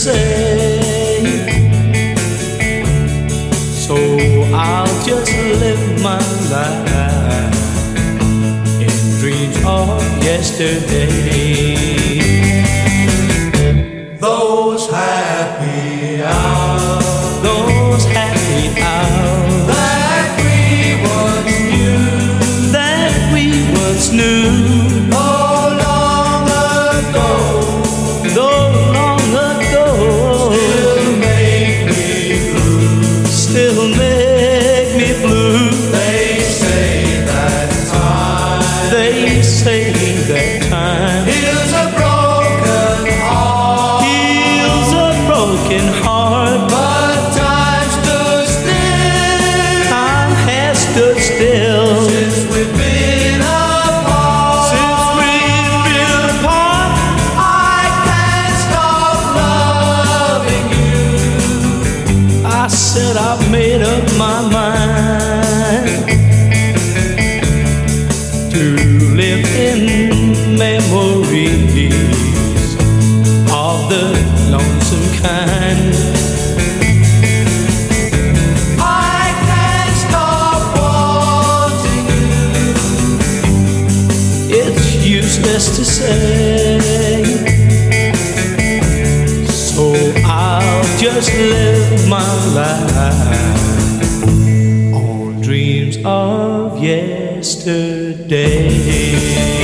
say. So I'll just live my life in dreams of yesterday. Those happy hours, those happy hours that we once knew, that we once knew. oh, long ago, Though long ago, still make me blue. still make me blue. They say that time, They say that time heals a broken heart, heals a broken heart. but time stood still Time has stood still since we've been apart. since we've been apart. I can't stop loving you. I said I've made up my mind to live in memories of the lonesome kind. I can't stop wanting you. It's useless to say, so I'll just live my life on dreams of yesterday.